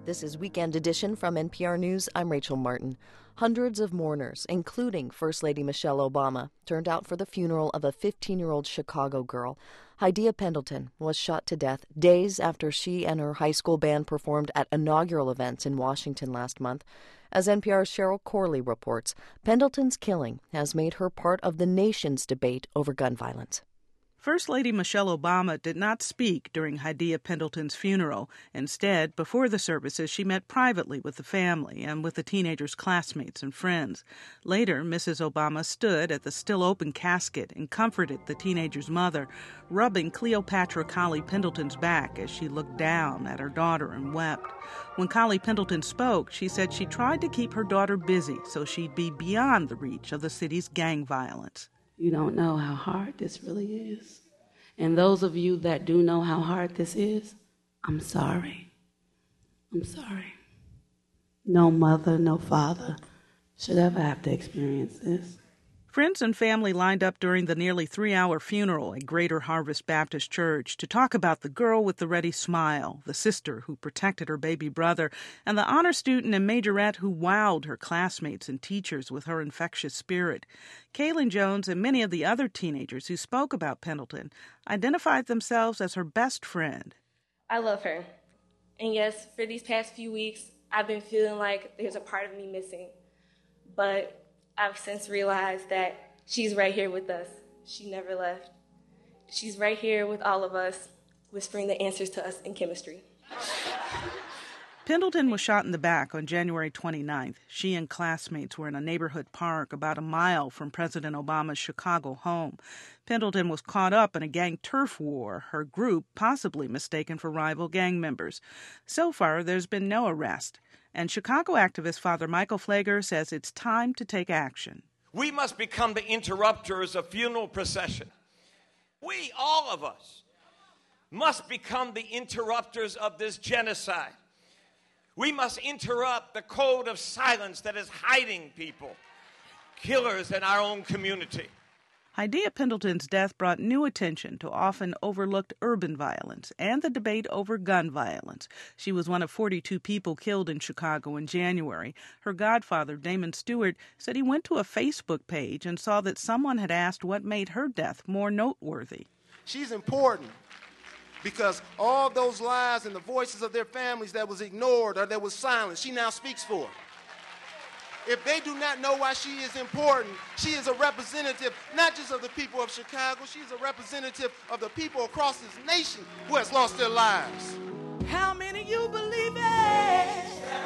This is Weekend Edition from NPR News. I'm Rachel Martin. Hundreds of mourners, including First Lady Michelle Obama, turned out for the funeral of a 15-year-old Chicago girl. Hadiya Pendleton was shot to death days after she and her high school band performed at inaugural events in Washington last month. As NPR's Cheryl Corley reports, Pendleton's killing has made her part of the nation's debate over gun violence. First Lady Michelle Obama did not speak during Hadiya Pendleton's funeral. Instead, before the services, she met privately with the family and with the teenager's classmates and friends. Later, Mrs. Obama stood at the still-open casket and comforted the teenager's mother, rubbing Cleopatra Collie Pendleton's back as she looked down at her daughter and wept. When Collie Pendleton spoke, she said she tried to keep her daughter busy so she'd be beyond the reach of the city's gang violence. You don't know how hard this really is. And those of you that do know how hard this is, I'm sorry. I'm sorry. No mother, no father should ever have to experience this. Friends and family lined up during the nearly 3-hour funeral at Greater Harvest Baptist Church to talk about the girl with the ready smile, the sister who protected her baby brother, and the honor student and majorette who wowed her classmates and teachers with her infectious spirit. Kaylin Jones and many of the other teenagers who spoke about Pendleton identified themselves as her best friend. I love her. And yes, for these past few weeks, I've been feeling like there's a part of me missing. But I've since realized that she's right here with us. She never left. She's right here with all of us, whispering the answers to us in chemistry. Pendleton was shot in the back on January 29th. She and classmates were in a neighborhood park about a mile from President Obama's Chicago home. Pendleton was caught up in a gang turf war, her group possibly mistaken for rival gang members. So far, there's been no arrest. And Chicago activist Father Michael Pfleger says it's time to take action. We must become the interrupters of funeral procession. We, all of us, must become the interrupters of this genocide. We must interrupt the code of silence that is hiding people, killers in our own community. Hadiya Pendleton's death brought new attention to often overlooked urban violence and the debate over gun violence. She was one of 42 people killed in Chicago in January. Her godfather, Damon Stewart, said he went to a Facebook page and saw that someone had asked what made her death more noteworthy. She's important because all those lives and the voices of their families that was ignored or that was silenced, she now speaks for. If they do not know why she is important, she is a representative not just of the people of Chicago, she's a representative of the people across this nation who has lost their lives. How many of you believe it?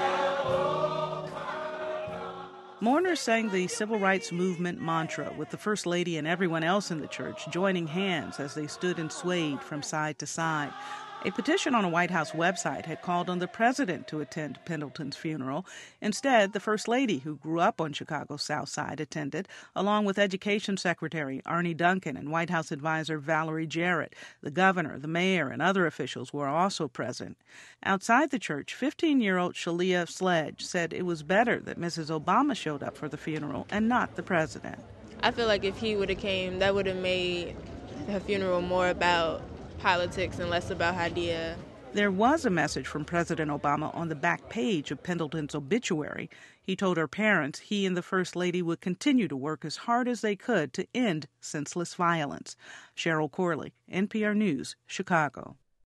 Mourners sang the civil rights movement mantra with the First Lady and everyone else in the church joining hands as they stood and swayed from side to side. A petition on a White House website had called on the president to attend Pendleton's funeral. Instead, the First Lady, who grew up on Chicago's South Side, attended, along with Education Secretary Arne Duncan and White House advisor Valerie Jarrett. The governor, the mayor, and other officials were also present. Outside the church, 15-year-old Shalia Sledge said it was better that Mrs. Obama showed up for the funeral and not the president. I feel like if he would have came, that would have made her funeral more about politics and less about Hadiya. There was a message from President Obama on the back page of Pendleton's obituary. He told her parents he and the First Lady would continue to work as hard as they could to end senseless violence. Cheryl Corley, NPR News, Chicago.